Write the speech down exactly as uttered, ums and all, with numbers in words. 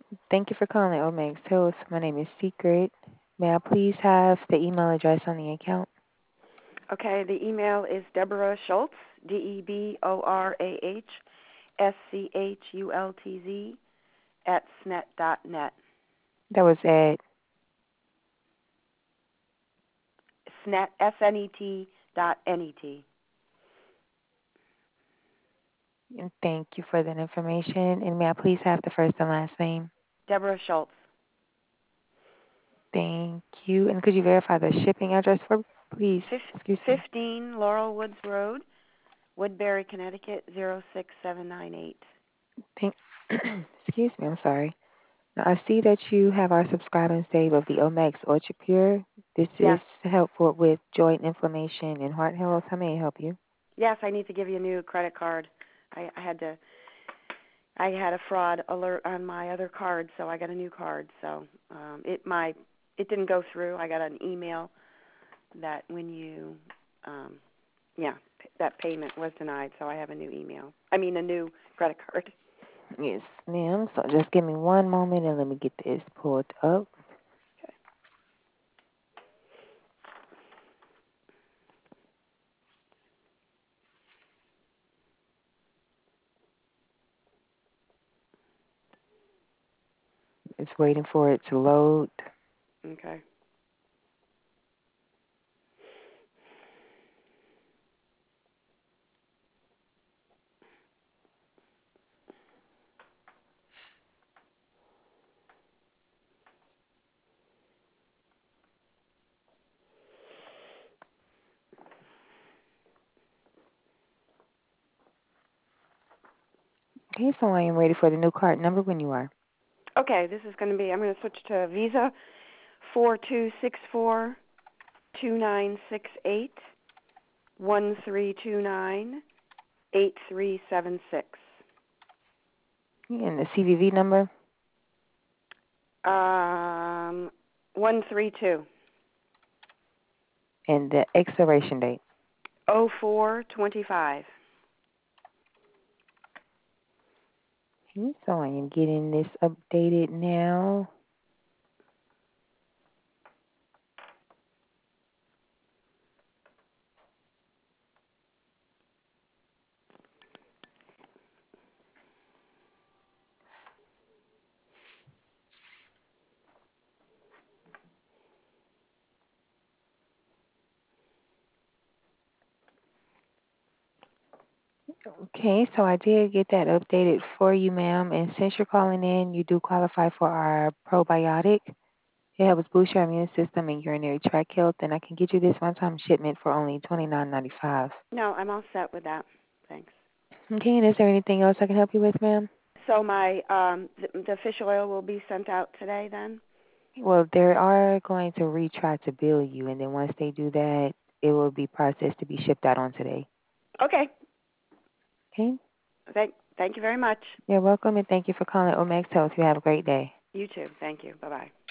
Thank you for calling Omex Health. My name is Secret. May I please have the email address on the account? Okay, the email is Deborah Schultz, D E B O R A H S C H U L T Z, at snet dot net. That was at, Snet, S N E T dot N E T. and thank you for that information. And may I please have the first and last name? Deborah Schultz. Thank you. And could you verify the shipping address for, Fif- please? Excuse me. fifteen Laurel Woods Road, Woodbury, Connecticut, zero six seven nine eight. Thank, excuse me, I'm sorry. Now, I see that you have our subscribe and save of the Omex Ultra Pure. This Yes. is helpful with joint inflammation and heart health. How may I help you? Yes, I need to give you a new credit card. I, I had to. I had a fraud alert on my other card, so I got a new card. So um, it my it didn't go through. I got an email that when you, um, yeah, that payment was denied. So I have a new email. I mean, a new credit card. Yes, ma'am. So just give me one moment and let me get this pulled up. It's waiting for it to load. Okay. Okay, so I am ready for the new card number when you are. Okay. This is going to be. I'm going to switch to Visa. Four two six four two nine six eight one three two nine eight three seven six. And the C V V number Um, one three two and the expiration date. oh four twenty five. Okay, so I am getting this updated now. Okay, so I did get that updated for you, ma'am. And since you're calling in, you do qualify for our probiotic. It helps boost your immune system and urinary tract health, and I can get you this one-time shipment for only twenty-nine ninety-five. No, I'm all set with that. Thanks. Okay, and is there anything else I can help you with, ma'am? So my um, the, the fish oil will be sent out today then? Well, they are going to retry to bill you, and then once they do that, it will be processed to be shipped out on today. Okay. Okay? Thank thank you very much. You're welcome, and thank you for calling Omex Health. You have a great day. You too. Thank you. Bye bye.